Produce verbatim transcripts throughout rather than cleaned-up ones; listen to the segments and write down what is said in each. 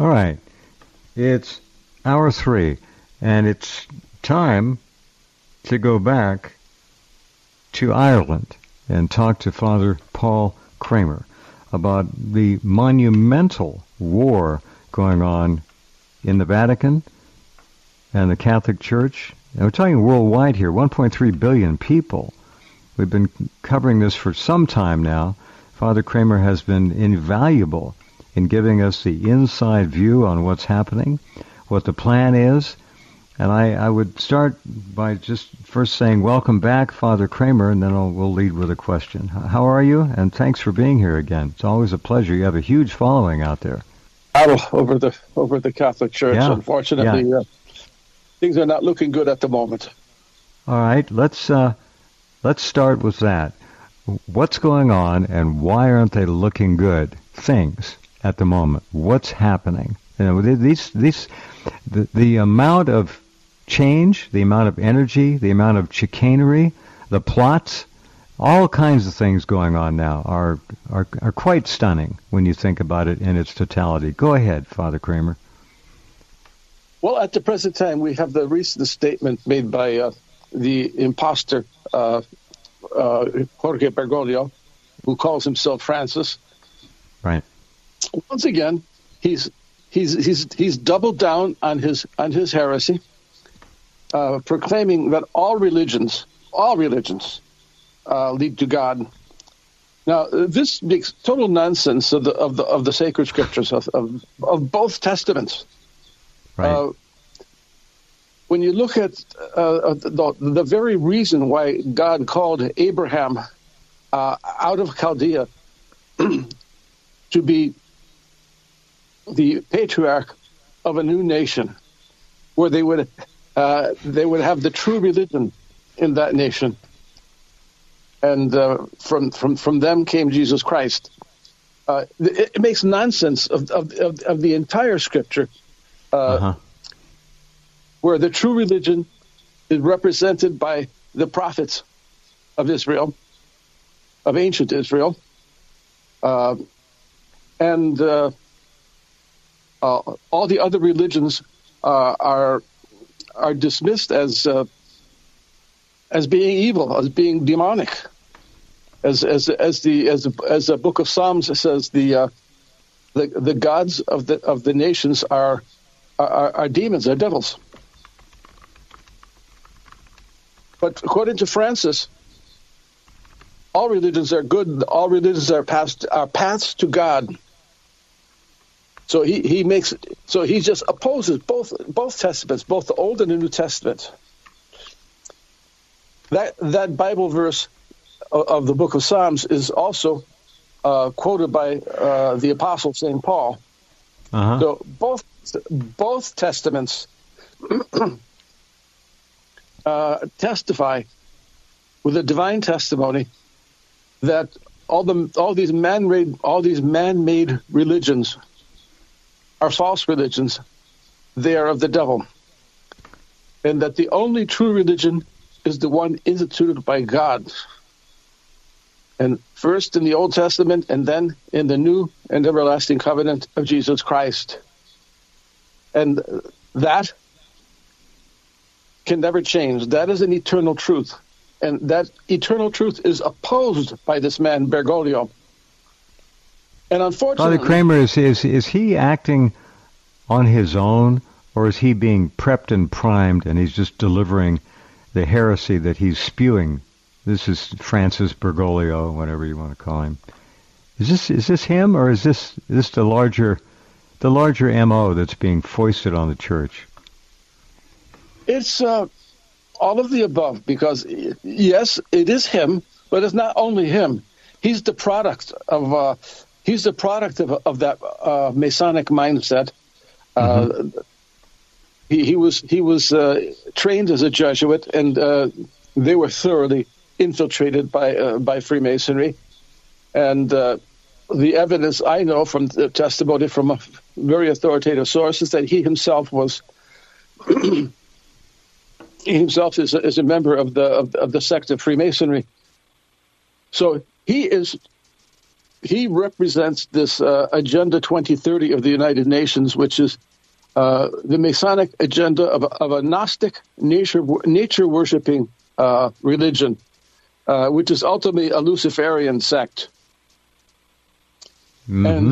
All right. It's hour three, and it's time to go back to Ireland and talk to Father Paul Kramer about the monumental war going on in the Vatican and the Catholic Church. And we're talking worldwide here, one point three billion people. We've been covering this for some time now. Father Kramer has been invaluable in giving us the inside view on what's happening, what the plan is. And I, I would start by just first saying welcome back, Father Kramer, and then I'll, we'll lead with a question. How are you? And thanks for being here again. It's always a pleasure. You have a huge following out there. Battle over the over the Catholic Church. Yeah. Unfortunately, yeah. Uh, things are not looking good at the moment. All right, let's uh, let's start with that. What's going on, and why aren't they looking good? Things at the moment. What's happening? You know, these these the, the amount of change, the amount of energy, the amount of chicanery, the plots, all kinds of things going on now are are are quite stunning when you think about it in its totality. Go ahead, Father Kramer. Well, at the present time, we have the recent statement made by uh, the imposter uh, uh, Jorge Bergoglio, who calls himself Francis. Right. Once again, he's he's he's he's doubled down on his on his heresy, uh, proclaiming that all religions, all religions, uh, lead to God. Now, this makes total nonsense of the of the of the sacred scriptures of of, of both testaments. Right. Uh, when you look at uh, the, the very reason why God called Abraham uh, out of Chaldea to be the patriarch of a new nation, where they would uh, they would have the true religion in that nation, and uh, from from from them came Jesus Christ. Uh, it, it makes nonsense of of, of, of the entire Scripture, uh, uh-huh. where the true religion is represented by the prophets of Israel, of ancient Israel, uh, and uh, uh, all the other religions uh, are are dismissed as uh, as being evil, as being demonic, as as as the as as the Book of Psalms says, the uh, the the gods of the of the nations are are, are demons, are devils. But according to Francis, all religions are good. All religions are paths are paths to God. So he, he makes so he just opposes both both testaments, both the Old and the New Testament. That that Bible verse of, of the Book of Psalms is also uh, quoted by uh, the Apostle Saint Paul. Uh-huh. So both both testaments uh, testify with a divine testimony that all the all these man-made all these man-made religions are false religions. They are of the devil, and that the only true religion is the one instituted by God, and first in the Old Testament, and then in the new and everlasting covenant of Jesus Christ. And that can never change. That is an eternal truth. And that eternal truth is opposed by this man, Bergoglio. And unfortunately... Father Kramer, is, is, is he acting on his own, or is he being prepped and primed, and he's just delivering the heresy that he's spewing? This is Francis Bergoglio, whatever you want to call him. Is this is this him, or is this this the larger the larger M O that's being foisted on the church? It's uh, all of the above, because yes, it is him, but it's not only him. He's the product of uh, he's the product of of that uh, Masonic mindset. Mm-hmm. Uh, he, he was he was uh, trained as a Jesuit, and uh, they were thoroughly infiltrated by uh, by Freemasonry, and uh, the evidence I know from the testimony from a very authoritative sources that he himself was he himself is a, is a member of the of, of the sect of Freemasonry. So he is he represents this uh, Agenda twenty thirty of the United Nations, which is uh, the Masonic agenda of, of a Gnostic nature nature worshiping uh, religion, uh, which is ultimately a Luciferian sect. Mm-hmm. And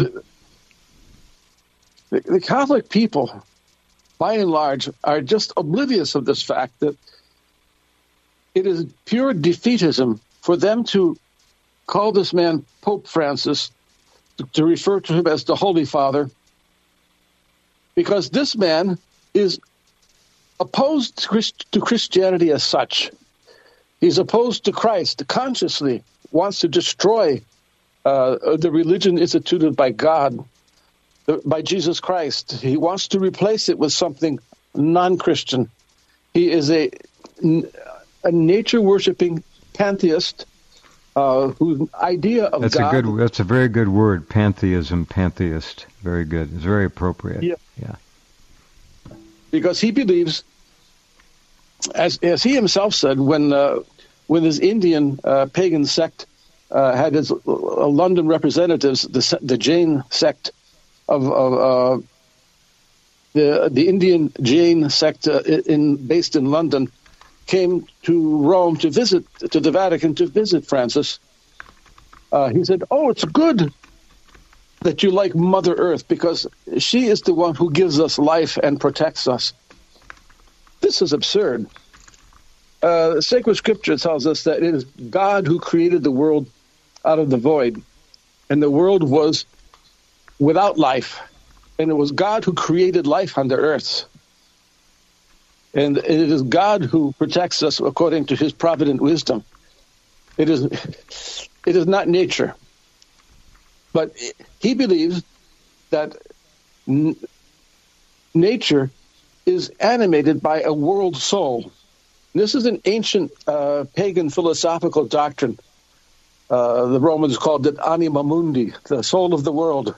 the, the Catholic people, by and large, are just oblivious of this fact that it is pure defeatism for them to call this man Pope Francis, to, to refer to him as the Holy Father, because this man is opposed to, Christ, to Christianity as such. He's opposed to Christ, consciously wants to destroy uh, the religion instituted by God, by Jesus Christ. He wants to replace it with something non-Christian. He is a, a nature-worshipping pantheist uh, whose idea of that's God... A good, that's a very good word, pantheism, pantheist. Very good. It's very appropriate. Yeah. yeah. Because he believes, as as he himself said, when uh, when his Indian uh, pagan sect uh, had his uh, London representatives, the the Jain sect of, of uh, the the Indian Jain sect uh, in based in London, came to Rome to visit to the Vatican to visit Francis. Uh, he said, "Oh, it's good that you like Mother Earth, because she is the one who gives us life and protects us." This is absurd. Uh, sacred Scripture tells us that it is God who created the world out of the void, and the world was without life, and it was God who created life on the earth. And it is God who protects us according to his provident wisdom. It is, it is not nature. But he believes that n- nature is animated by a world soul. This is an ancient uh, pagan philosophical doctrine. Uh, the Romans called it anima mundi, the soul of the world.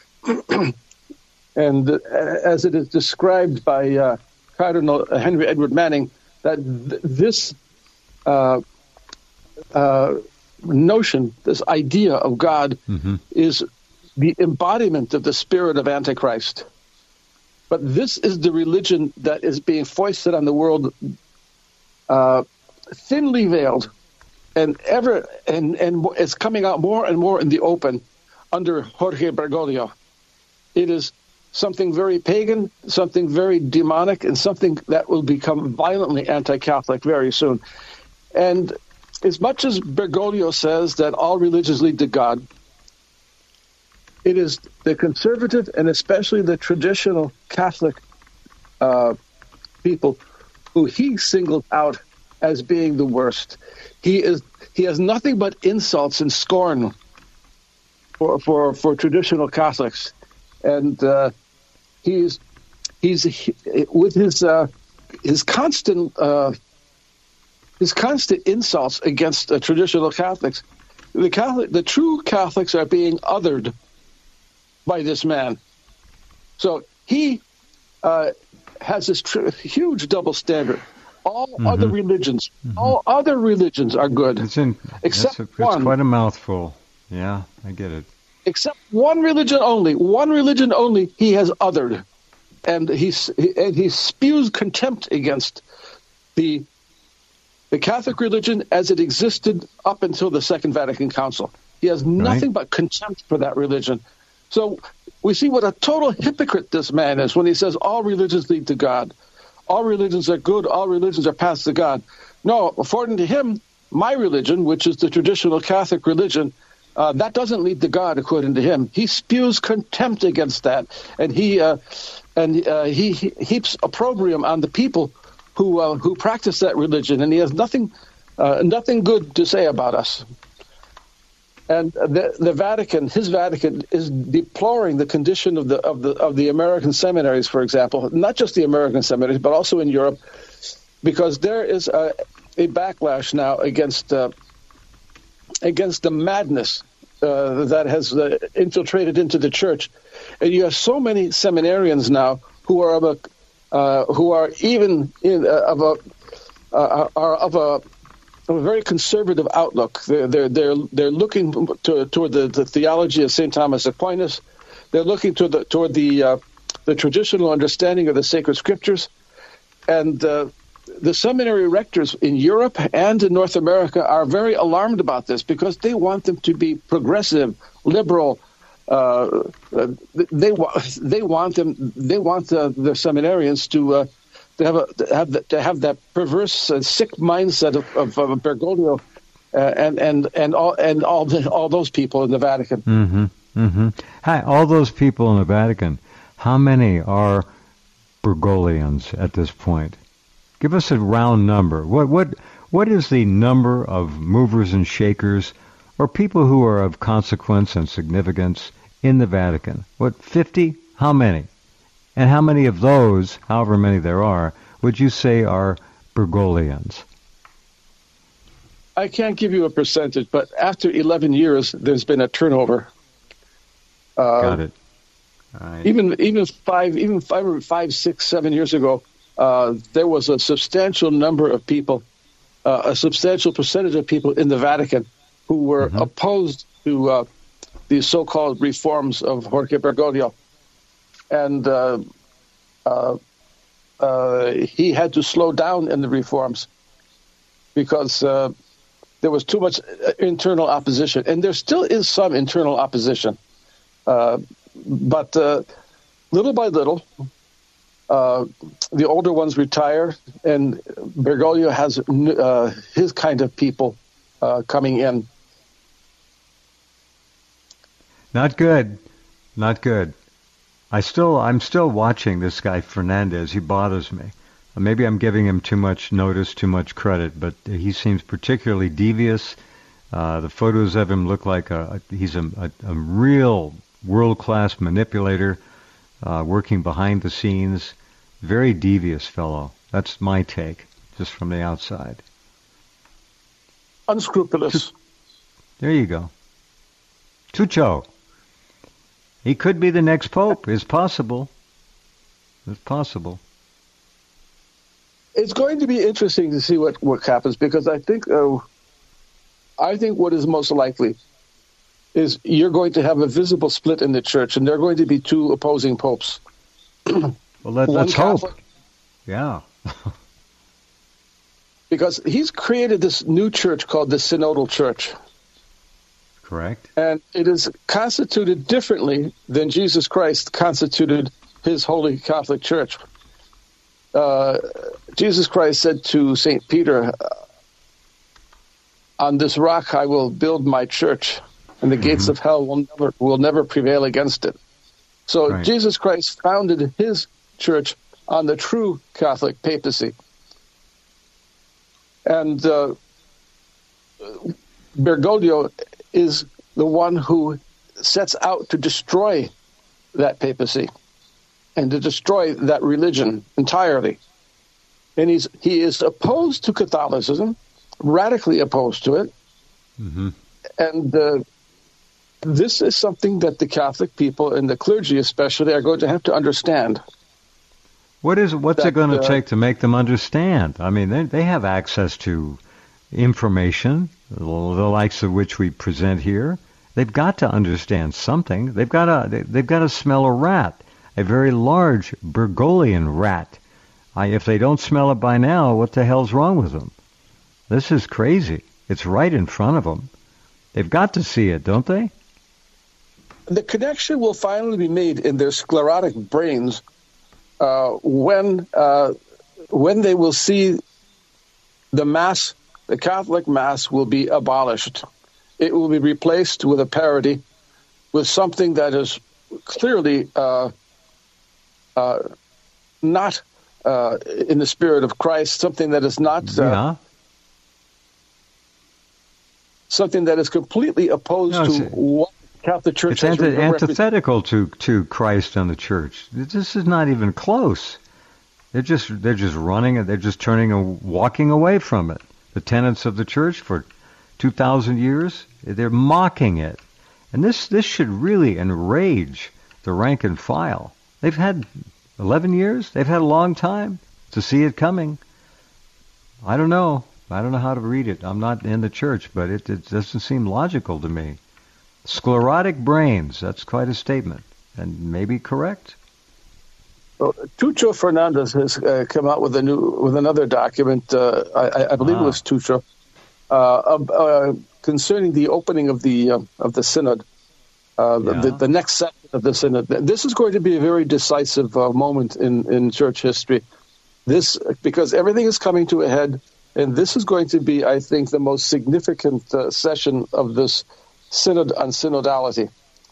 And uh, as it is described by uh, Cardinal Henry Edward Manning, that th- this uh, uh, notion, this idea of God, mm-hmm. is the embodiment of the spirit of Antichrist. But this is the religion that is being foisted on the world, uh, thinly veiled, and ever and and it's coming out more and more in the open under Jorge Bergoglio. It is something very pagan, something very demonic, and something that will become violently anti-Catholic very soon. And as much as Bergoglio says that all religions lead to God, it is the conservative and especially the traditional Catholic uh, people who he singled out as being the worst. He is he has nothing but insults and scorn for for, for traditional Catholics, and uh, he's he's he, with his uh, his constant. Uh, His constant insults against uh, traditional Catholics. The Catholic, the true Catholics are being othered by this man. So he uh, has this tr- huge double standard. All mm-hmm. other religions, mm-hmm. all other religions are good, it's in, except a, it's one. It's quite a mouthful. Yeah, I get it. Except one religion only. One religion only he has othered, and he's he, and he spews contempt against the. The Catholic religion as it existed up until the Second Vatican Council. He has nothing right. but contempt for that religion. So we see what a total hypocrite this man is when he says all religions lead to God. All religions are good. All religions are paths to God. No, according to him, my religion, which is the traditional Catholic religion, uh, that doesn't lead to God, according to him. He spews contempt against that, and he uh, and uh, he, he heaps opprobrium on the people who uh, who practice that religion, and he has nothing uh, nothing good to say about us. And the, the Vatican, his Vatican, is deploring the condition of the of the of the American seminaries, for example, not just the American seminaries, but also in Europe, because there is a, a backlash now against uh, against the madness uh, that has uh, infiltrated into the church, and you have so many seminarians now who are of a Uh, who are even in, uh, of a uh, are of a a very conservative outlook. They're they're they're, they're looking to, toward the, the theology of Saint Thomas Aquinas. They're looking toward the toward the uh, the traditional understanding of the sacred scriptures, and uh, the seminary rectors in Europe and in North America are very alarmed about this because they want them to be progressive, liberal. Uh, they want they want them they want the, the seminarians to uh, to have a to have, the, to have that perverse, uh, sick mindset of, of, of Bergoglio uh, and and and all and all the, all those people in the Vatican. Mm-hmm. Mm-hmm. Hi, all those people in the Vatican. How many are Bergoglians at this point? Give us a round number. What what what is the number of movers and shakers, or people who are of consequence and significance in the Vatican? What, fifty? How many? And how many of those, however many there are, would you say are Bergoglians? I can't give you a percentage, but after eleven years, there's been a turnover. Uh, Got it. All right. Even even five, even five, five, six, seven years ago, uh, there was a substantial number of people, uh, a substantial percentage of people in the Vatican who were mm-hmm. opposed to uh, these so-called reforms of Jorge Bergoglio. And uh, uh, uh, he had to slow down in the reforms because uh, there was too much internal opposition. And there still is some internal opposition. Uh, but uh, little by little, uh, the older ones retire, and Bergoglio has uh, his kind of people uh, coming in. Not good. Not good. I still, I'm still watching this guy Fernandez. He bothers me. Maybe I'm giving him too much notice, too much credit, but he seems particularly devious. Uh, the photos of him look like a, he's a, a, a real world-class manipulator, uh, working behind the scenes. Very devious fellow. That's my take, just from the outside. Unscrupulous. There you go. Tucho. He could be the next pope. It's possible. It's possible. It's going to be interesting to see what, what happens, because I think uh, I think what is most likely is you're going to have a visible split in the church, and there are going to be two opposing popes. Well, let, let's Catholic, hope. Yeah. Because he's created this new church called the Synodal Church. Correct. And it is constituted differently than Jesus Christ constituted his Holy Catholic Church. Uh, Jesus Christ said to Saint Peter, "On this rock I will build my church, and the gates mm-hmm. of hell will never will never prevail against it." So right. Jesus Christ founded his church on the true Catholic papacy. And uh, Bergoglio is the one who sets out to destroy that papacy and to destroy that religion entirely. And he's he is opposed to Catholicism, radically opposed to it. Mm-hmm. And uh, this is something that the Catholic people and the clergy especially are going to have to understand. What is what's that, it going to uh, take to make them understand? I mean, they they have access to information, the likes of which we present here. They've got to understand something. They've got to they've got to smell a rat, a very large Bergoglian rat. I, if they don't smell it by now, what the hell's wrong with them? This is crazy. It's right in front of them. They've got to see it, don't they? The connection will finally be made in their sclerotic brains uh, when uh, when they will see the Mass, the Catholic Mass will be abolished. It will be replaced with a parody, with something that is clearly uh, uh, not uh, in the spirit of Christ, something that is not... Uh, yeah. Something that is completely opposed no, to what the Catholic Church it's has anti- repre- antithetical to, to Christ and the Church. This is not even close. They're just they're just running it. They're just turning and walking away from it. The tenets of the Church for two thousand years, they're mocking it, and this this should really enrage the rank and file. They've had eleven years. They've had a long time to see it coming. I don't know. I don't know how to read it. I'm not in the church, but it, it doesn't seem logical to me. Sclerotic brains, that's quite a statement, and maybe correct. Well, Tucho Fernandez has uh, come out with a new with another document. Uh, I, I believe ah. it was Tucho uh, uh, concerning the opening of the uh, of the synod, uh, yeah. the, the next session of the synod. This is going to be a very decisive uh, moment in, in church history. This because everything is coming to a head, and this is going to be, I think, the most significant uh, session of this synod on synodality.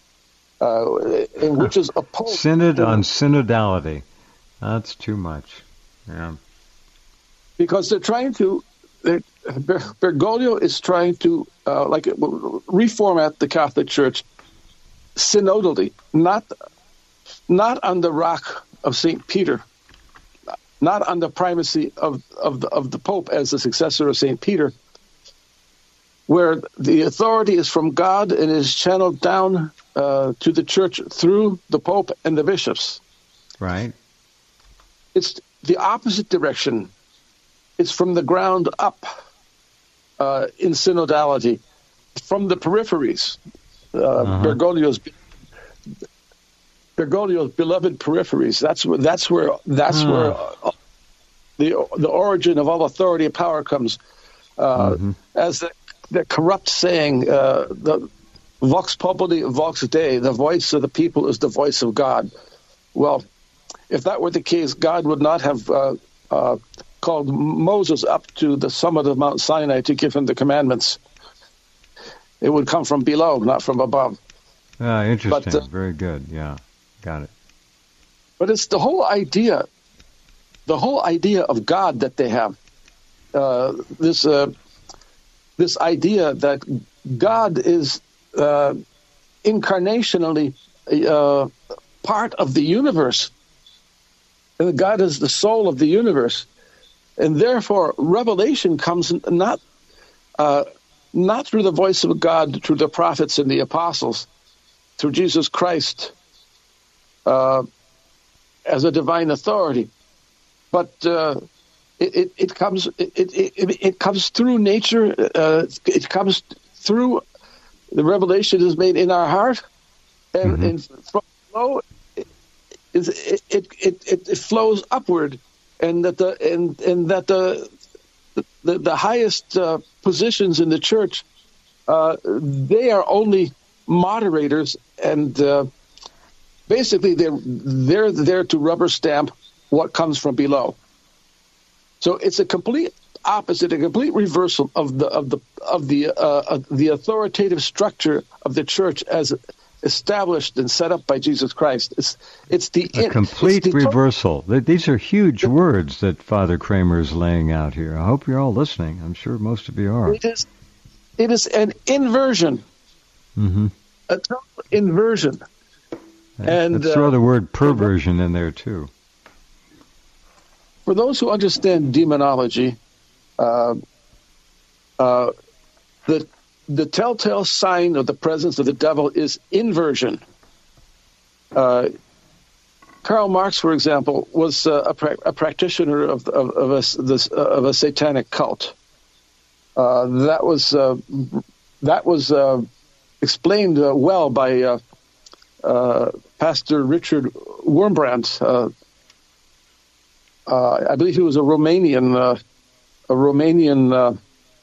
Uh, which is opposed. Synod on synodality. That's too much. Yeah. Because they're trying to, they're, Bergoglio is trying to uh, like reformat the Catholic Church synodally, not not on the rock of Saint Peter, not on the primacy of of the, of the Pope as the successor of Saint Peter, where the authority is from God and is channeled down uh, to the church through the Pope and the bishops. Right. It's the opposite direction. It's from the ground up uh, in synodality, from the peripheries. Uh, uh-huh. Bergoglio's Bergoglio's beloved peripheries. That's where. That's where. That's uh. where uh, the the origin of all authority and power comes. Uh, mm-hmm. As the the corrupt saying, uh, the vox populi, vox Dei, the voice of the people is the voice of God. Well, if that were the case, God would not have uh, uh, called Moses up to the summit of Mount Sinai to give him the commandments. It would come from below, not from above. Ah, interesting. But, uh, Very good. Yeah, got it. But it's the whole idea, the whole idea of God that they have. Uh, this uh, this idea that God is uh, incarnationally uh, part of the universe, and that God is the soul of the universe, and therefore revelation comes not uh, not through the voice of God, through the prophets and the apostles, through Jesus Christ uh, as a divine authority, but uh, it, it, it comes it, it, it comes through nature. Uh, it comes through the revelation is made in our heart, and, mm-hmm. and from below it, it, it, it, it flows upward, and that the and, and that the the, the highest uh, positions in the church, uh, they are only moderators, and uh, basically they're they're there to rubber stamp what comes from below. So it's a complete opposite, a complete reversal of the of the of the uh, of the authoritative structure of the church as established and set up by Jesus Christ. It's it's the a complete it's the reversal. These are huge words that Father Kramer is laying out here. I hope you're all listening. I'm sure most of you are. It is it is an inversion, mm-hmm. a total inversion. And let's throw uh, the word perversion in there too. For those who understand demonology, uh, uh, the the telltale sign of the presence of the devil is inversion. Uh, Karl Marx, for example, was uh, a, pra- a practitioner of of, of, a, this, uh, of a satanic cult. Uh, that was uh, that was uh, explained uh, well by uh, uh, Pastor Richard Wurmbrand. Uh, uh, I believe he was a Romanian, uh, a Romanian. Uh,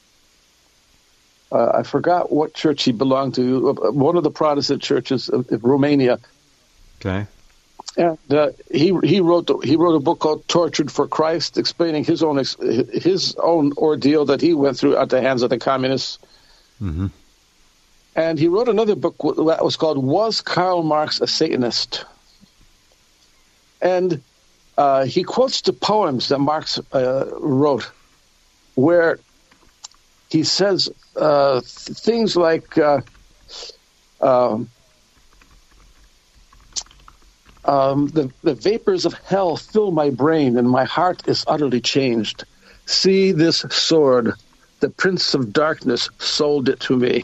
uh, I forgot what church he belonged to. One of the Protestant churches of, of Romania. Okay. And uh, he he wrote the, he wrote a book called "Tortured for Christ," explaining his own his own ordeal that he went through at the hands of the communists. Mm-hmm. And he wrote another book that was called "Was Karl Marx a Satanist?" And uh, he quotes the poems that Marx uh, wrote, where he says uh, things like. Uh, um, Um, the, the vapors of hell fill my brain, and my heart is utterly changed. See this sword. The Prince of Darkness sold it to me.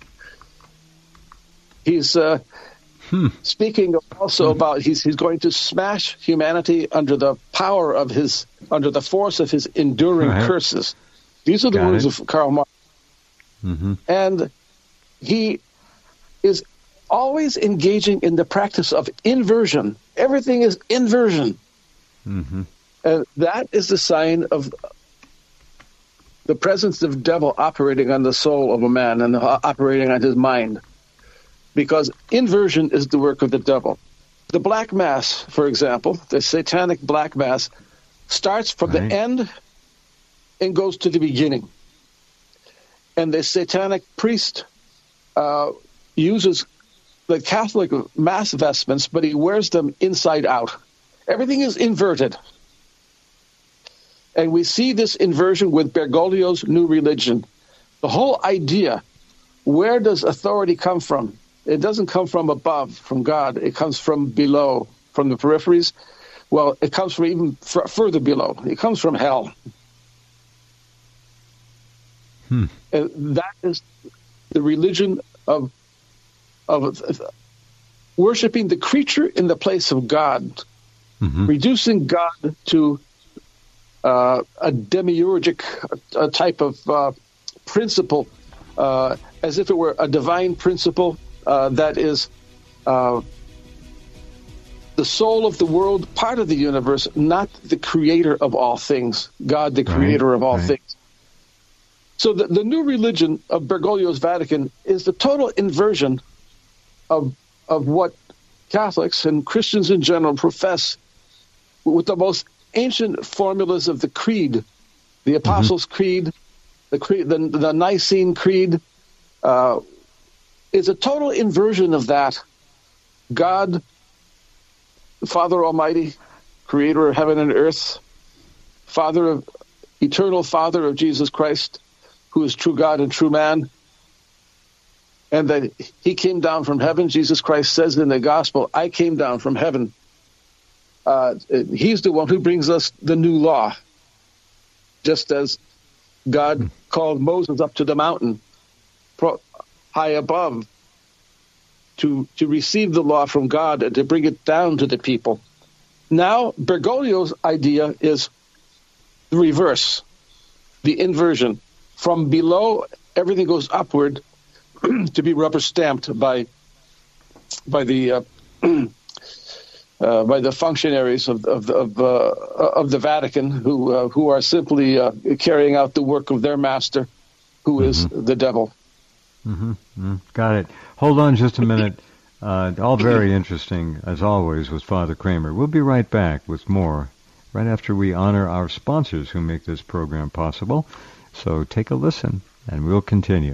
He's uh, hmm. speaking also hmm. about he's he's going to smash humanity under the power of his, under the force of his enduring right. curses. These are the Got words it. of Karl Marx. Mm-hmm. And he is always engaging in the practice of inversion. Everything is inversion. Mm-hmm. And that is the sign of the presence of devil operating on the soul of a man and operating on his mind. Because inversion is the work of the devil. The Black Mass, for example, the satanic Black Mass, starts from Right. the end and goes to the beginning. And the satanic priest uh, uses the Catholic Mass vestments, but he wears them inside out. Everything is inverted. And we see this inversion with Bergoglio's New Religion. The whole idea, where does authority come from? It doesn't come from above, from God. It comes from below, from the peripheries. Well, it comes from even f- further below. It comes from hell. Hmm. And that is the religion of, of worshiping the creature in the place of God, Mm-hmm. reducing God to uh, a demiurgic a type of uh, principle, uh, as if it were a divine principle uh, that is uh, the soul of the world, part of the universe, not the creator of all things, God, the creator Right, of all right. things. So the, the new religion of Bergoglio's Vatican is the total inversion of of what Catholics and Christians in general profess with the most ancient formulas of the Creed, the Apostles' Creed, the Creed, the, the Nicene Creed, uh, is a total inversion of that. God, Father Almighty, Creator of heaven and earth, Father of eternal Father of Jesus Christ, who is true God and true man, and that he came down from heaven. Jesus Christ says in the gospel, I came down from heaven. Uh, he's the one who brings us the new law, just as God called Moses up to the mountain pro- high above to, to receive the law from God and to bring it down to the people. Now, Bergoglio's idea is the reverse, the inversion. From below, everything goes upward to be rubber stamped by by the uh, uh, by the functionaries of of of, uh, of the Vatican, who uh, who are simply uh, carrying out the work of their master, who is Mm-hmm. the devil. Mm-hmm. Mm-hmm. Got it. Hold on just a minute. Uh, all very interesting, as always, with Father Kramer. We'll be right back with more right after we honor our sponsors who make this program possible. So take a listen, and we'll continue.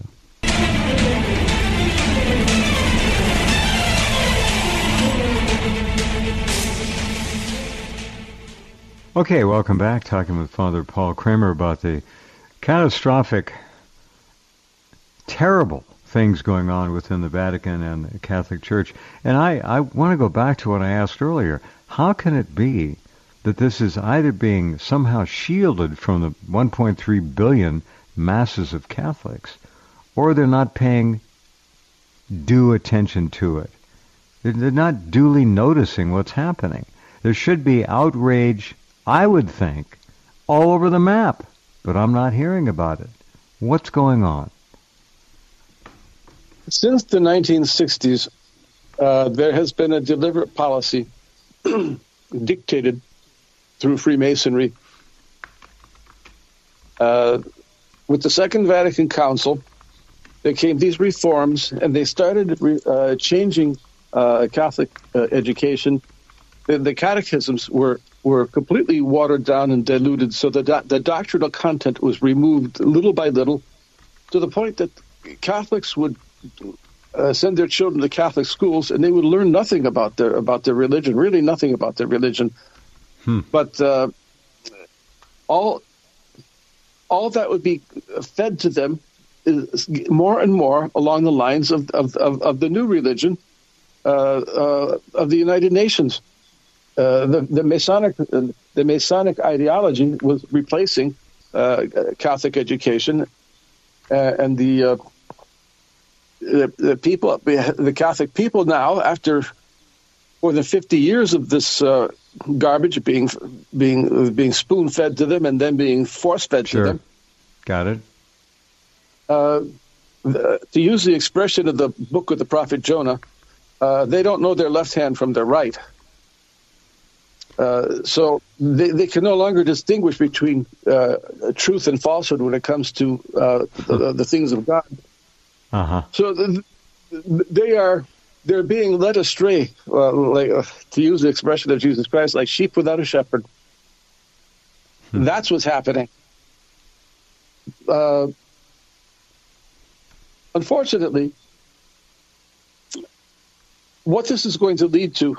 Okay, welcome back. Talking with Father Paul Kramer about the catastrophic, terrible things going on within the Vatican and the Catholic Church. And I, I want to go back to what I asked earlier. How can it be that this is either being somehow shielded from the one point three billion masses of Catholics, or they're not paying due attention to it? They're not duly noticing what's happening. There should be outrage, I would think, all over the map, but I'm not hearing about it. What's going on? Since the nineteen sixties, uh, there has been a deliberate policy dictated through Freemasonry. Uh, with the Second Vatican Council, there came these reforms, and they started re- uh, changing uh, Catholic uh, education. The, the catechisms were, were completely watered down and diluted, so the, do- the doctrinal content was removed little by little, to the point that Catholics would uh, send their children to Catholic schools, and they would learn nothing about their about their religion, really nothing about their religion. Hmm. But uh, all all that would be fed to them is more and more along the lines of of, of, of the new religion uh, uh, of the United Nations. Uh, the, the Masonic uh, the Masonic ideology was replacing uh, Catholic education, uh, and the, uh, the the people, the Catholic people now, after more than fifty years of this uh, garbage being being being spoon fed to them and then being force fed Sure. to them, Got it. Uh, the, to use the expression of the book of the prophet Jonah, uh, they don't know their left hand from their right. Uh, so they, they can no longer distinguish between uh, truth and falsehood when it comes to uh, the, the things of God. Uh-huh. So the, they are they're being led astray, uh, like uh, to use the expression of Jesus Christ, like sheep without a shepherd. Hmm. That's what's happening. Uh, unfortunately, what this is going to lead to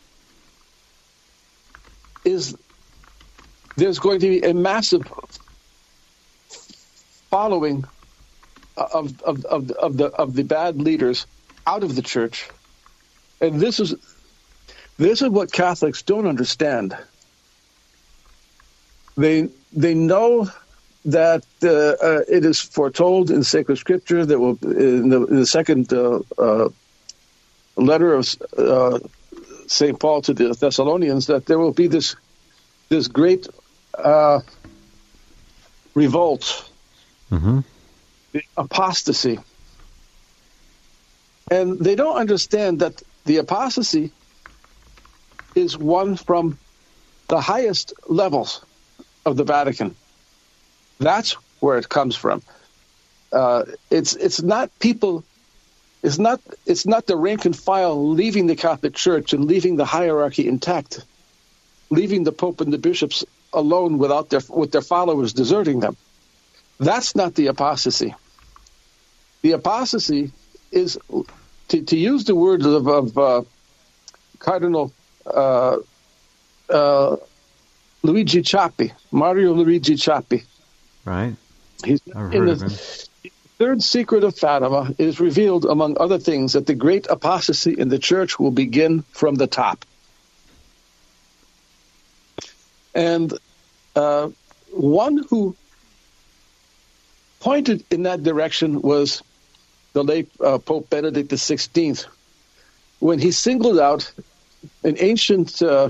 is there's going to be a massive following of of of, of the of the bad leaders out of the church, and this is this is what Catholics don't understand. They they know that uh, uh, it is foretold in sacred scripture that will in the, in the second uh, uh, letter of uh, Saint Paul to the Thessalonians that there will be this this great uh, revolt, mm-hmm. apostasy, and they don't understand that the apostasy is one from the highest levels of the Vatican. That's where it comes from. Uh, it's it's not people. It's not it's not the rank and file leaving the Catholic Church and leaving the hierarchy intact, leaving the Pope and the bishops alone without their with their followers deserting them. That's not the apostasy. The apostasy is, to, to use the words of, of uh, Cardinal uh, uh, Luigi Ciappi, Mario Luigi Ciappi. Right. He's I've in heard the, of him. Third secret of Fatima is revealed, among other things, that the great apostasy in the church will begin from the top. And uh, one who pointed in that direction was the late uh, Pope Benedict the sixteenth, when he singled out an ancient uh,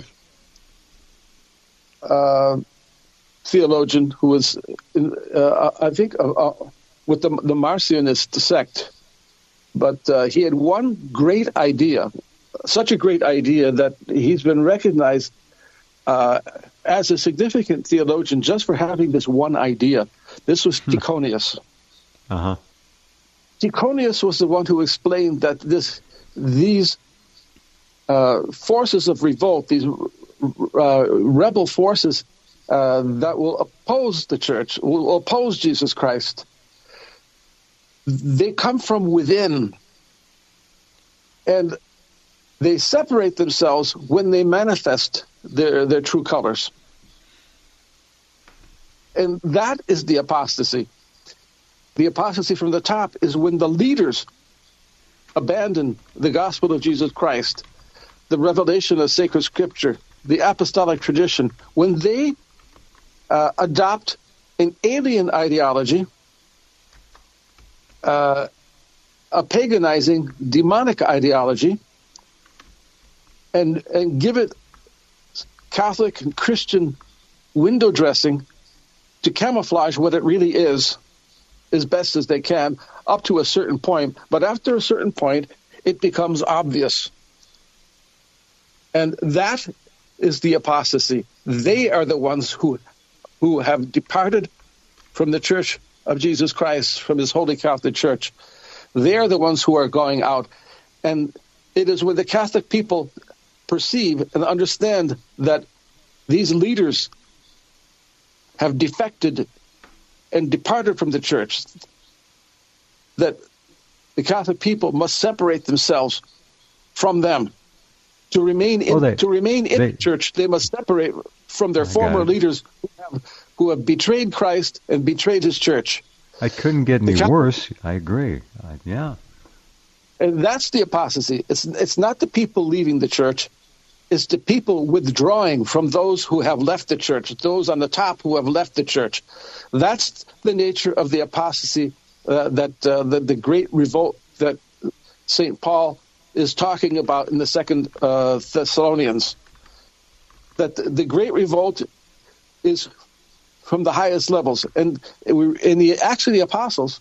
uh, theologian who was, in, uh, I think, uh, uh, with the, the Marcionist sect. But uh, he had one great idea, such a great idea that he's been recognized uh, as a significant theologian just for having this one idea. This was Tychonius. Uh-huh. Tychonius was the one who explained that this these uh, forces of revolt, these uh, rebel forces uh, that will oppose the church, will oppose Jesus Christ, they come from within, and they separate themselves when they manifest their, their true colors. And that is the apostasy. The apostasy from the top is when the leaders abandon the gospel of Jesus Christ, the revelation of sacred scripture, the apostolic tradition, when they uh, adopt an alien ideology, Uh, a paganizing, demonic ideology, and and give it Catholic and Christian window dressing to camouflage what it really is, as best as they can, up to a certain point. But after a certain point, it becomes obvious. And that is the apostasy. They are the ones who who have departed from the Church of Jesus Christ, from his Holy Catholic Church. They're the ones who are going out. And it is when the Catholic people perceive and understand that these leaders have defected and departed from the church, that the Catholic people must separate themselves from them. To remain in, well, they, to remain in they, the church, they must separate from their I former leaders who have, who have betrayed Christ and betrayed his church. I couldn't get any Catholic, worse. I agree. I, yeah. And that's the apostasy. It's it's not the people leaving the church. It's the people withdrawing from those who have left the church, those on the top who have left the church. That's the nature of the apostasy, uh, that uh, the, the great revolt that Saint Paul is talking about in the second uh, Thessalonians. That the, the great revolt is from the highest levels. And in the Acts of the Apostles,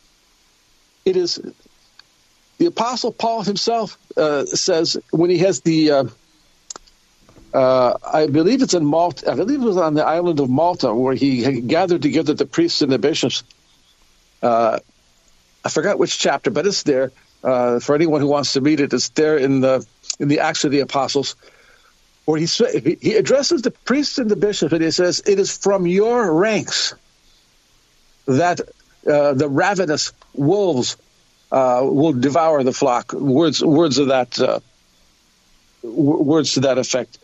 it is the Apostle Paul himself uh, says when he has the, uh, uh, I believe it's in Malta, I believe it was on the island of Malta, where he gathered together the priests and the bishops. Uh, I forgot which chapter, but it's there. Uh, for anyone who wants to read it, it's there in the in the Acts of the Apostles, where he he addresses the priests and the bishops, and he says, "It is from your ranks that uh, the ravenous wolves uh, will devour the flock." Words words of that uh, w- words to that effect.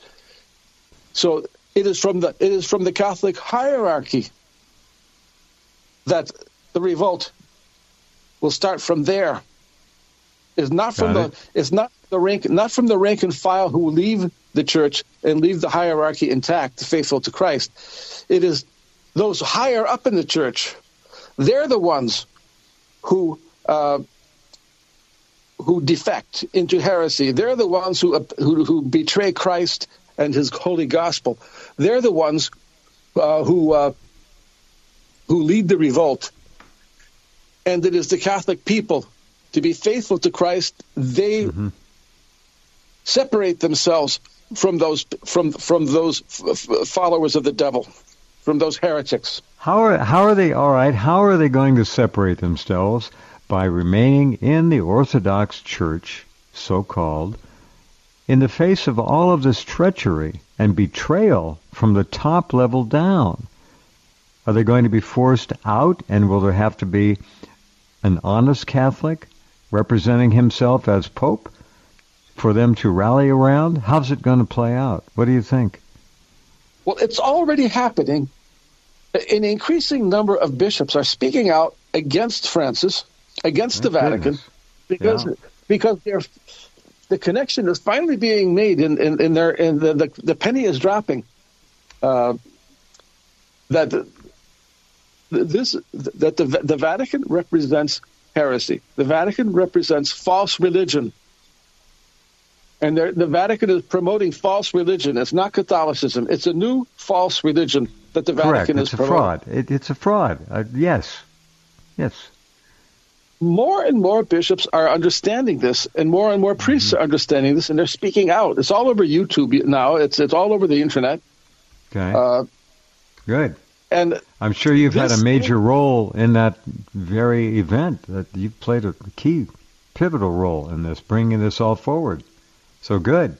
So it is from the it is from the Catholic hierarchy that the revolt will start from there. It's not from Got the it. it's not the rank not from the rank and file who leave the church and leave the hierarchy intact, faithful to Christ. It is those higher up in the church. They're the ones who uh, who defect into heresy. They're the ones who, who who betray Christ and His holy gospel. They're the ones uh, who uh, who lead the revolt. And it is the Catholic people, to be faithful to Christ, they mm-hmm. separate themselves from those from from those f- f- followers of the devil, from those heretics. How are how are they all right? How are they going to separate themselves? By remaining in the Orthodox Church, so-called, in the face of all of this treachery and betrayal from the top level down. Are they going to be forced out, and will there have to be an honest Catholic representing himself as Pope for them to rally around? How's it going to play out? What do you think? Well, it's already happening. An increasing number of bishops are speaking out against Francis, against Thank the Vatican, goodness. because Yeah. because they're, the connection is finally being made, in, in, in their in the, the the penny is dropping. Uh, that the, this that the the Vatican represents heresy. The Vatican represents false religion. And the Vatican is promoting false religion. It's not Catholicism. It's a new false religion that the Vatican Correct. is It's a promoting. fraud. It, it's a fraud. Uh, yes. Yes. More and more bishops are understanding this, and more and more priests Mm-hmm. are understanding this, and they're speaking out. It's all over YouTube now. It's it's all over the internet. Okay. Uh, Good. and I'm sure you've had this- a major role in that very event. That you've played a key, pivotal role in this, bringing this all forward. So good.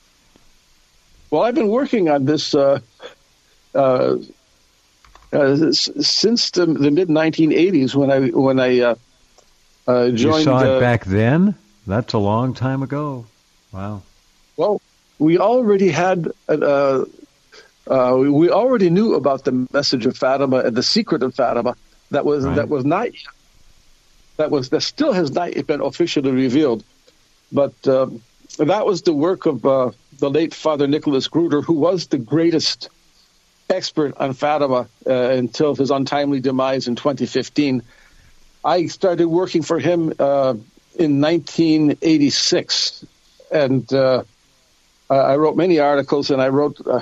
Well, I've been working on this uh, uh, uh, s- since the, the mid nineteen eighties when I when I uh, uh, joined. You saw it uh, back then? That's a long time ago. Wow. Well, we already had. Uh, uh, we already knew about the message of Fatima and the secret of Fatima. That was Right. that was not. That was that still has not yet been officially revealed, but um, that was the work of uh, the late Father Nicholas Gruder, who was the greatest expert on Fatima uh, until his untimely demise in twenty fifteen. I started working for him uh, in nineteen eighty-six, and uh, I wrote many articles, and I wrote uh,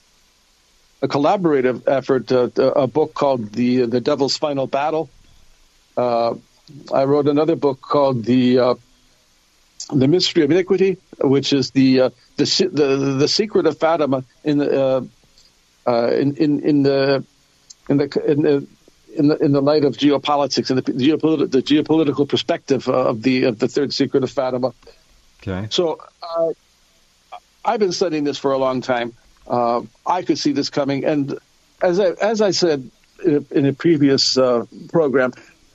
a collaborative effort, uh, a book called "The the Devil's Final Battle." Uh, I wrote another book called "The uh, The Mystery of Iniquity," which is the uh, the, the the secret of Fatima in the uh, uh, in, in in the in the in the in the in the light of geopolitics and the geopolitical the geopolitical perspective of the of the third secret of Fatima. Okay. So uh, I've been studying this for a long time. Uh, I could see this coming, and as I as I said in a, in a previous uh, program,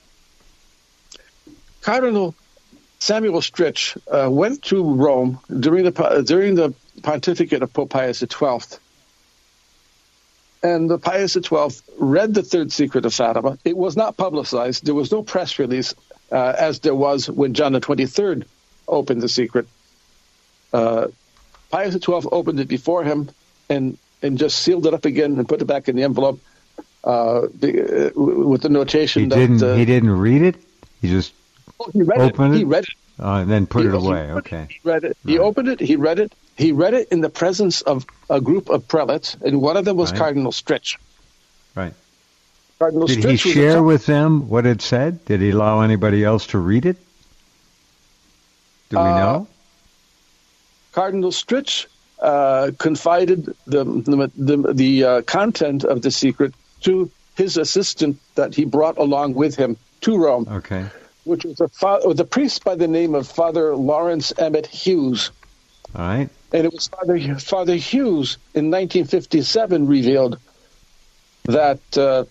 Cardinal Samuel Stritch uh, went to Rome during the during the pontificate of Pope Pius the twelfth, and the Pius the twelfth read the Third Secret of Fatima. It was not publicized. There was no press release, uh, as there was when John the twenty-third opened the secret. Uh, Pius the twelfth opened it before him and and just sealed it up again and put it back in the envelope uh, the, uh, with the notation He that didn't. uh, he didn't read it. He just oh, he read opened it. it? He read it. uh, and then put He- it he away. opened Okay. it, He read it. He Right. opened it. He read it. He read it in the presence of a group of prelates, and one of them was Right. Cardinal Stritch. Right. Cardinal Did Stritch he was share a, with them what it said? Did he allow anybody else to read it? Do we uh, know? Cardinal Stritch uh, confided the the, the, the uh, content of the secret to his assistant that he brought along with him to Rome, Okay. which was a, fa- was a priest by the name of Father Lawrence Emmett Hughes. All right. And it was Father, Father Hughes in nineteen fifty-seven revealed that uh,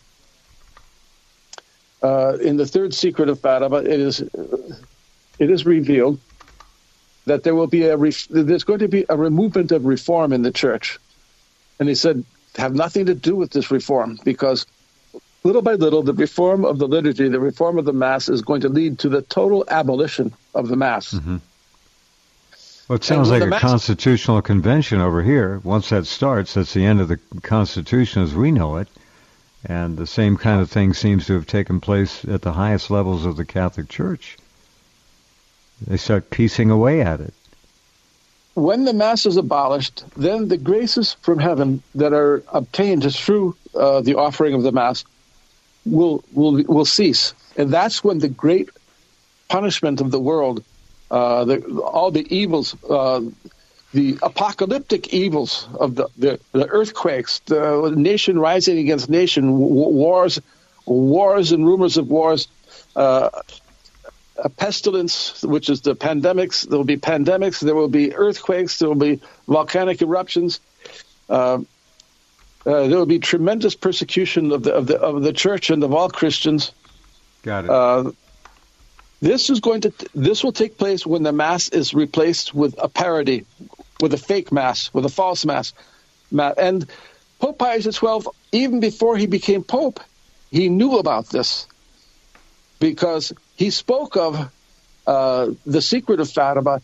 uh, in the third secret of Fatima, it is it is revealed that there will be a ref- there's going to be a removement of reform in the church, and he said have nothing to do with this reform, because little by little the reform of the liturgy, the reform of the Mass, is going to lead to the total abolition of the Mass. Mm-hmm. Well, it sounds like a Mass- constitutional convention over here. Once that starts, that's the end of the Constitution as we know it. And the same kind of thing seems to have taken place at the highest levels of the Catholic Church. They start piecing away at it. When the Mass is abolished, then the graces from heaven that are obtained through uh, the offering of the Mass will will will cease. And that's when the great punishment of the world, uh, the, all the evils, uh, the apocalyptic evils of the, the, the earthquakes, the nation rising against nation, wars, wars and rumors of wars, uh, a pestilence, which is the pandemics. There will be pandemics. There will be earthquakes. There will be volcanic eruptions. Uh, uh, there will be tremendous persecution of the of the of the church and of all Christians. Got it. Uh, this is going to this will take place when the Mass is replaced with a parody, with a fake Mass, with a false Mass. And Pope Pius the twelfth, even before he became Pope, he knew about this, because he spoke of uh, the secret of Fatima.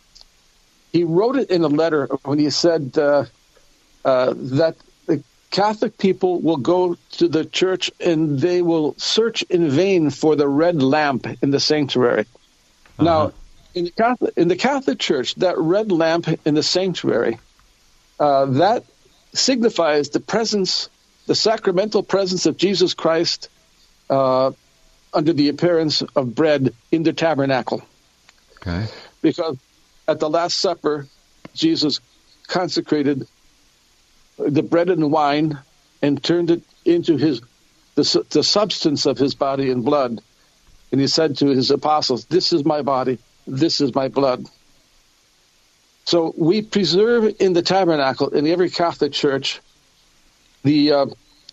He wrote it in a letter when he said uh, uh, that the Catholic people will go to the church and they will search in vain for the red lamp in the sanctuary. Uh-huh. Now, in the Catholic, in the Catholic Church, that red lamp in the sanctuary, uh, that signifies the presence, the sacramental presence of Jesus Christ uh, under the appearance of bread in the tabernacle. Okay. Because at the Last Supper, Jesus consecrated the bread and wine and turned it into his the, the substance of his body and blood. And he said to his apostles, "This is my body, this is my blood." So we preserve in the tabernacle, in every Catholic church, the uh,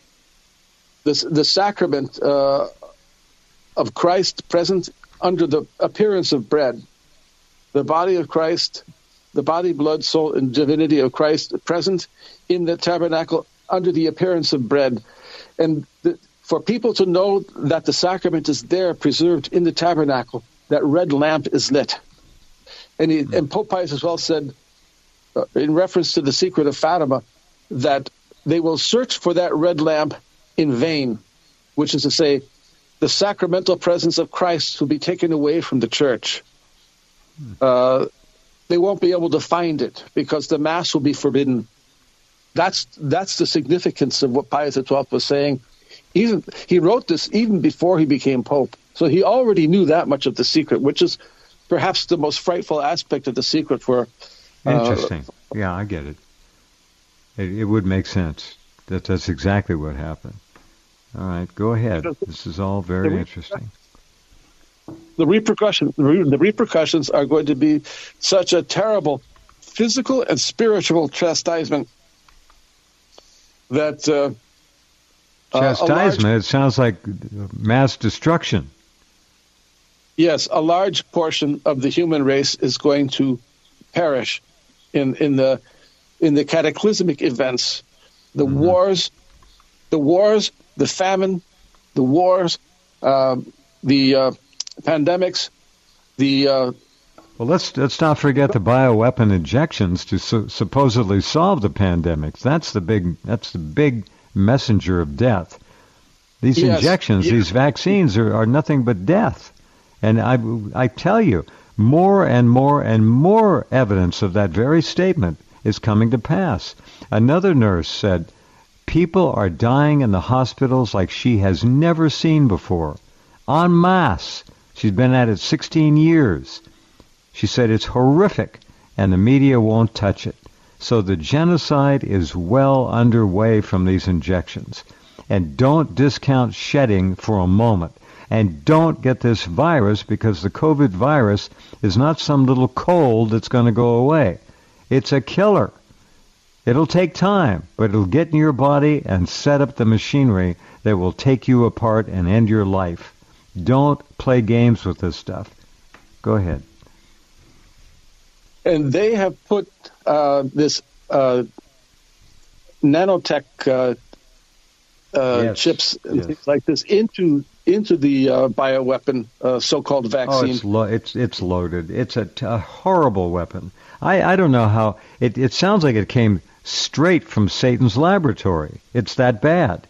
the, the sacrament uh, of Christ present under the appearance of bread. The body of Christ, the body, blood, soul, and divinity of Christ present in the tabernacle under the appearance of bread. And the, for people to know that the sacrament is there, preserved in the tabernacle, that red lamp is lit. And, he, and Pope Pius as well said, uh, in reference to the secret of Fatima, that they will search for that red lamp in vain, which is to say, the sacramental presence of Christ will be taken away from the church. Uh, they won't be able to find it because the Mass will be forbidden. That's that's the significance of what Pius the twelfth was saying. Even, he wrote this even before he became Pope. So he already knew that much of the secret, which is perhaps the most frightful aspect of the secret for... Uh, Interesting. Yeah, I get it. it. It would make sense that that's exactly what happened. All right, go ahead. This is all very the interesting. The repercussion, the repercussions are going to be such a terrible physical and spiritual chastisement that uh, chastisement. Uh, large, it sounds like mass destruction. Yes, a large portion of the human race is going to perish in in the in the cataclysmic events, the mm-hmm. wars, the wars. The famine, the wars, uh, the uh, pandemics, the... Uh, well, let's let's not forget the bioweapon injections to su- supposedly solve the pandemics. That's the big that's the big messenger of death. These yes, injections, yes. these vaccines are, are nothing but death. And I, I tell you, more and more and more evidence of that very statement is coming to pass. Another nurse said, People are dying in the hospitals like she has never seen before. En masse. She's been at it sixteen years. She said it's horrific, and the media won't touch it. So the genocide is well underway from these injections. And don't discount shedding for a moment. And don't get this virus, because the COVID virus is not some little cold that's going to go away. It's a killer. It'll take time, but it'll get in your body and set up the machinery that will take you apart and end your life. Don't play games with this stuff. Go ahead. And they have put uh, this uh, nanotech uh, uh, yes. chips and yes. things like this into into the uh, bioweapon, uh, so-called vaccine. Oh, it's lo- it's it's loaded. It's a, t- a horrible weapon. I, I don't know how it. It sounds like it came straight from Satan's laboratory. It's that bad.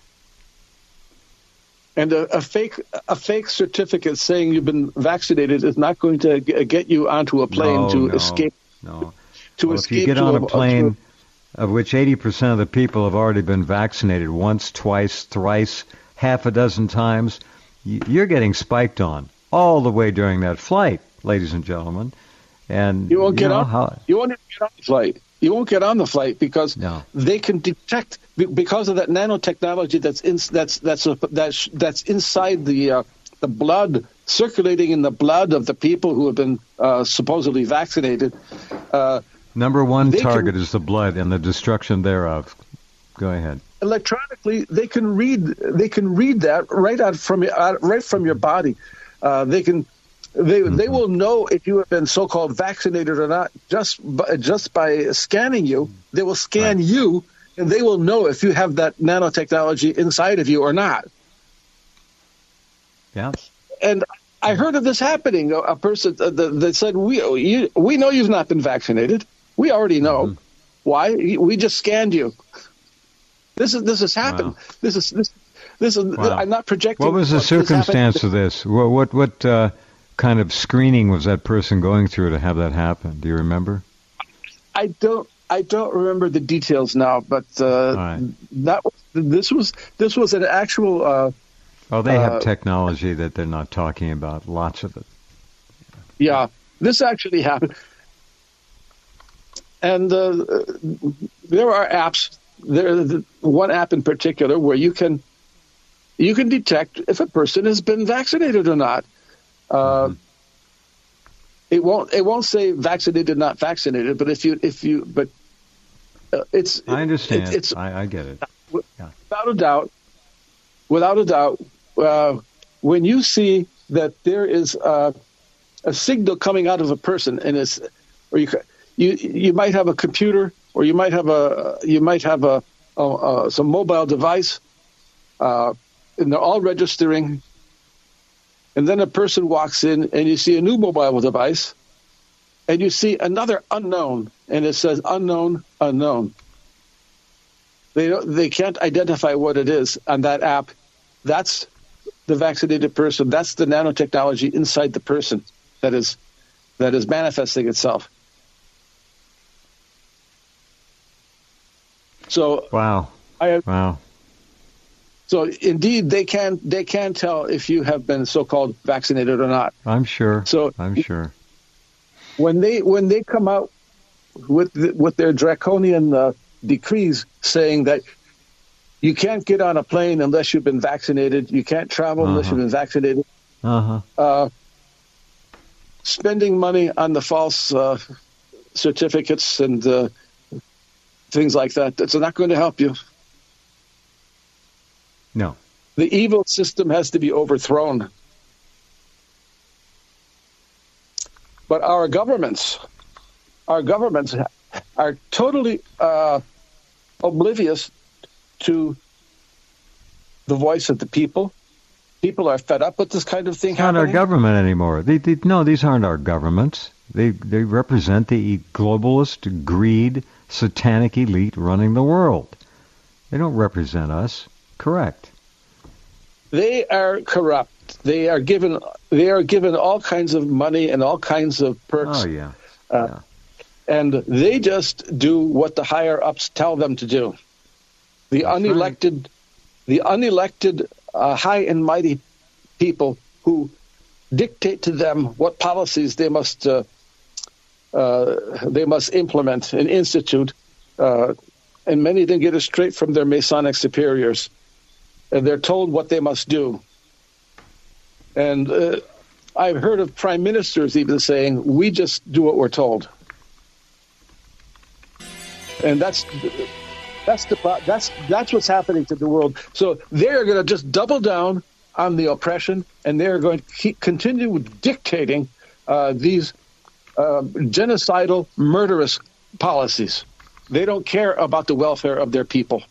And a, a fake a fake certificate saying you've been vaccinated is not going to g- get you onto a plane no, to no, escape. No. To well, escape if you get to on a a, plane, a, of which eighty percent of the people have already been vaccinated once, twice, thrice, half a dozen times, you're getting spiked on all the way during that flight, ladies and gentlemen. And you won't you get know, on. how, you won't even get on the flight. You won't get on the flight because no. they can detect because of that nanotechnology that's in, that's that's a, that's that's inside the uh, the blood, circulating in the blood of the people who have been uh, supposedly vaccinated. Uh, Number one they target can, is the blood and the destruction thereof. Go ahead. Electronically, they can read. They can read that right out from out, right from your body. Uh, they can. They mm-hmm. they will know if you have been so-called vaccinated or not just by, just by scanning you. They will scan right. you, and they will know if you have that nanotechnology inside of you or not. Yeah. And I heard of this happening. A person that said, "We you, we know you've not been vaccinated. We already know. Mm-hmm. Why? We just scanned you." This is this has happened. Wow. This is this this is. Wow. I'm not projecting. What was the circumstance of this? What what what uh, kind of screening was that person going through to have that happen? Do you remember? I don't. I don't remember the details now, but uh, right. that this was this was an actual. Uh, oh, they have uh, technology that they're not talking about. Lots of it. Yeah, this actually happened, and uh, there are apps. There's one app in particular where you can you can detect if a person has been vaccinated or not. Uh, mm-hmm. It won't it won't say vaccinated, not vaccinated, but if you if you but uh, it's I understand. It, it's I, I get it. Yeah. Without a doubt, without a doubt, uh, when you see that there is uh, a signal coming out of a person, and it's or you you you might have a computer. Or you might have a you might have a, a, a some mobile device, uh, and they're all registering. And then a person walks in, and you see a new mobile device, and you see another unknown, and it says unknown, unknown. They don't, they can't identify what it is on that app. That's the vaccinated person. That's the nanotechnology inside the person that is that is manifesting itself. So wow, I have, wow. So indeed, they can they can tell if you have been so-called vaccinated or not. I'm sure. So I'm sure. When they when they come out with the, with their draconian uh, decrees saying that you can't get on a plane unless you've been vaccinated, you can't travel uh-huh. unless you've been vaccinated. Uh-huh. Uh, spending money on the false uh, certificates and uh, things like that, that's not going to help you. No. The evil system has to be overthrown. But our governments, our governments are totally uh, oblivious to the voice of the people. People are fed up with this kind of thing it's not happening. Our government anymore. They, they, no, these aren't our governments. They they represent the globalist, greed, satanic elite running the world. They don't represent us. Correct. They are corrupt. They are given they are given all kinds of money and all kinds of perks. Oh yeah. Uh, yeah. And they just do what the higher ups tell them to do. The That's unelected, right. the unelected uh, high and mighty people who dictate to them what policies they must uh, uh, they must implement and institute, uh, and many of them get it straight from their Masonic superiors, and they're told what they must do. And uh, I've heard of prime ministers even saying, "We just do what we're told," and that's that's the that's that's what's happening to the world. So they're going to just double down on the oppression, and they're going to keep, continue dictating uh, these uh, genocidal, murderous policies. They don't care about the welfare of their people.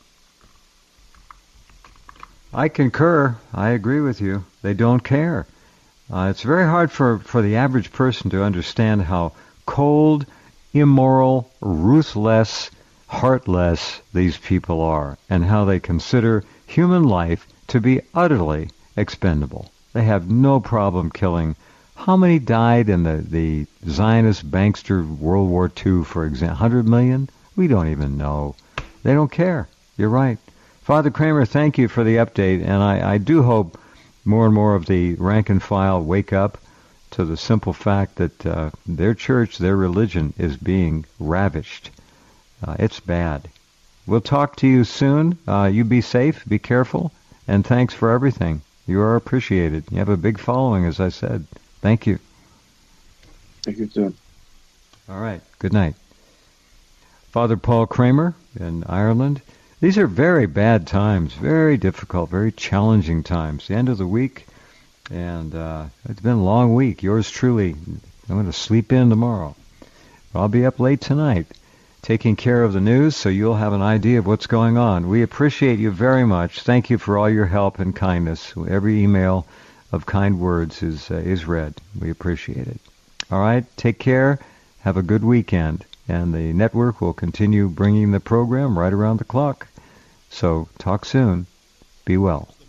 I concur. I agree with you. They don't care. Uh, it's very hard for, for the average person to understand how cold, immoral, ruthless, heartless these people are, and how they consider human life to be utterly expendable. They have no problem killing. How many died in the, the Zionist bankster World War Two, for example? one hundred million? We don't even know. They don't care. You're right. Father Kramer, thank you for the update, and I, I do hope more and more of the rank and file wake up to the simple fact that uh, their church, their religion is being ravished. Uh, it's bad. We'll talk to you soon. Uh, you be safe, be careful, and thanks for everything. You are appreciated. You have a big following, as I said. Thank you. Thank you, too. All right. Good night. Father Paul Kramer in Ireland. These are very bad times, very difficult, very challenging times. The end of the week, and uh, it's been a long week. Yours truly, I'm going to sleep in tomorrow. I'll be up late tonight taking care of the news, so you'll have an idea of what's going on. We appreciate you very much. Thank you for all your help and kindness. Every email of kind words is uh, is read. We appreciate it. All right, take care. Have a good weekend. And the network will continue bringing the program right around the clock. So talk soon. Be well.